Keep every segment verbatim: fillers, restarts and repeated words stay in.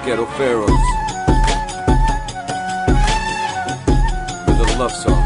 Ghetto Pharaohs with a love song.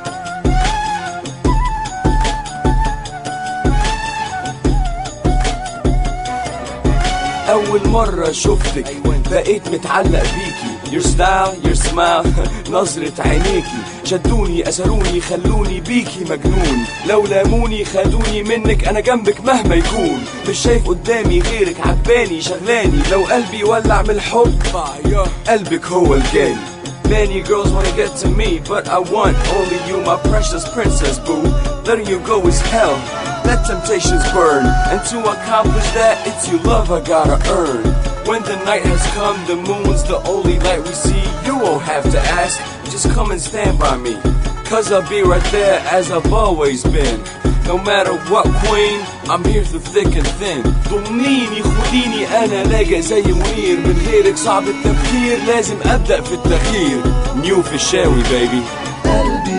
أول مرة شفتك بقيت متعلق بيكي. Your style, your smile, نظرة عينيكي شدوني أسروني خلوني بيكي مجنون. لو لاموني خدوني منك أنا جنبك مهما يكون. مش شايف قدامي غيرك عباني شغلاني. لو قلبي ولع من الحب قلبك هو الجاني. Many girls wanna get to me, but I want only you, my precious princess boo. Letting you go is hell, let temptations burn. And to accomplish that, it's your love I gotta earn. When the night has come, the moon's the only light we see. You won't have to ask, just come and stand by me. Cause I'll be right there as I've always been. No matter what queen, I'm here through thick and thin. ضمنيني خديني أنا لاجئ زي منير. من غيرك صعب التفكير لازم أبدأ في التغيير. نيو في الشاوي baby. قلبي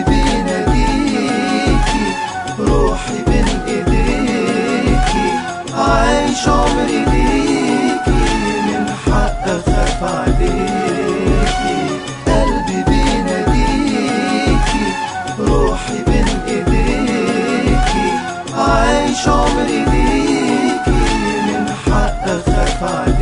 بيناديكي روحي بين ايديكي. عايش عمري ليكي من حق أخاف عليكي. قلبي بيناديكي روحي بين ايديكي. عايش عمري ليكي من حق أخاف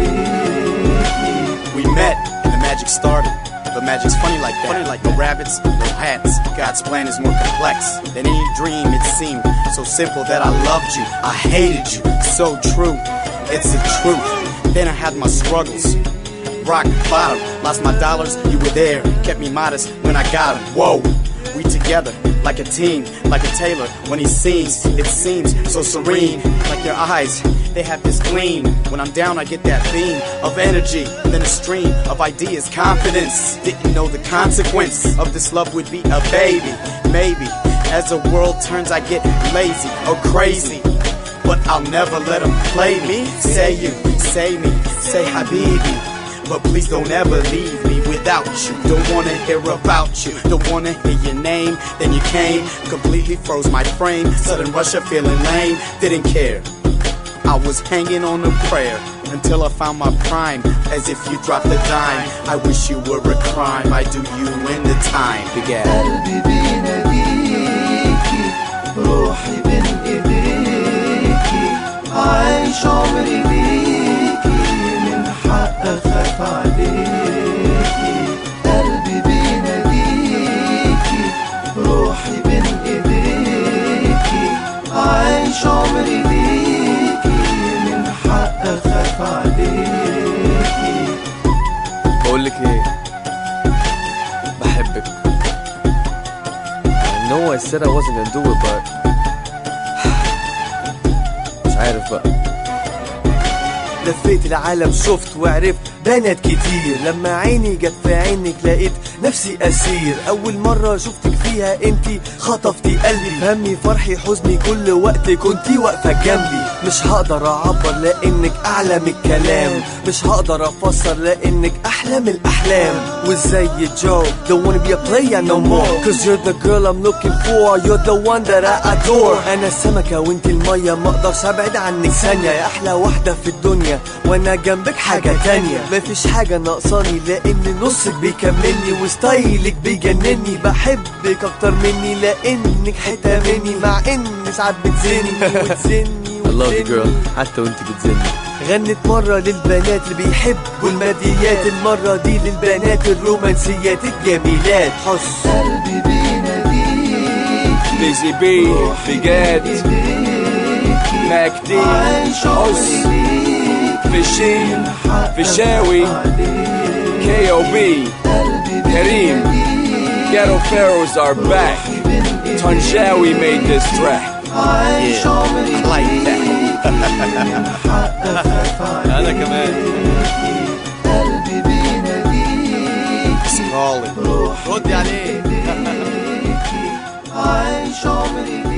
عليكي. We met and the magic started. But magic's funny like that. Funny like no rabbits, no hats. God's plan is more complex than any dream. It seemed so simple that I loved you. I hated you. So true. It's the truth. Then I had my struggles. Rock bottom. Lost my dollars. You were there. Kept me modest when I got them. Whoa. We together like a team, like a tailor when he sings. It seems so serene, like your eyes. They have this gleam. When I'm down, I get that beam of energy. Then a stream of ideas, confidence. Didn't know the consequence of this love would be a baby. Maybe as the world turns, I get lazy or crazy. But I'll never let them play me. Say you, say me, say Habibi. But please don't ever leave me without you. Don't wanna hear about you. Don't wanna hear your name. Then you came, completely froze my frame. Sudden rush of feeling lame. Didn't care. I was hanging on a prayer until I found my prime. As if you dropped a dime. I wish you were a crime. I do you when the time began. قلبي بيناديكي روحي بين ايديكي. عايش عمري ليكي من حق أخاف عليكي. قلبي بيناديكي روحي بين ايديكي. عايش عمري ليكي من حق أخاف عليكي. بقولك ايه بحبك. I know I said I wasn't gonna do it but مش عارف بقى. لفيت العالم شفت وعرفت بنات كتير. لما عيني جت في عينك لقيت نفسي أسير. أول مرة شفتك فيها انتي خطفتي قلبي. فهمني فرحي حزني كل وقت كنتي واقفة جنبي. مش هقدر أعبر لأنك أعلى من الكلام. مش هقدر أفسر لأنك أحلى من الأحلام. وازاي جو don't wanna be a player no more. Cause you're the girl I'm looking for. You're the one that I adore. أنا السمكة وانتي المية مقدرش أبعد عنك ثانية. يا أحلى واحدة في الدنيا وانا جنبك حاجة تانية. مفيش حاجة ناقصاني لان نصك بيكملني وستايلك بيجنني. بحبك اكتر مني لانك حتة مني. مع ان ساعات بتزني وتزني I love you girl حتى وانت بتزني. غنت مرة للبنات اللي بيحبوا الماديات. المرة دي للبنات الرومانسيات الجميلات. حس قلبي بيناديكي بيزي بي بجد ماكدي حس فيشين فيشاوي كي او بي كريم. Ghetto Pharaohs are back. Tanjawi made this track. عايش عمري I like that. أنا كمان. قلبي بيناديكي Calling. روحي ردي عليه. عايش عمري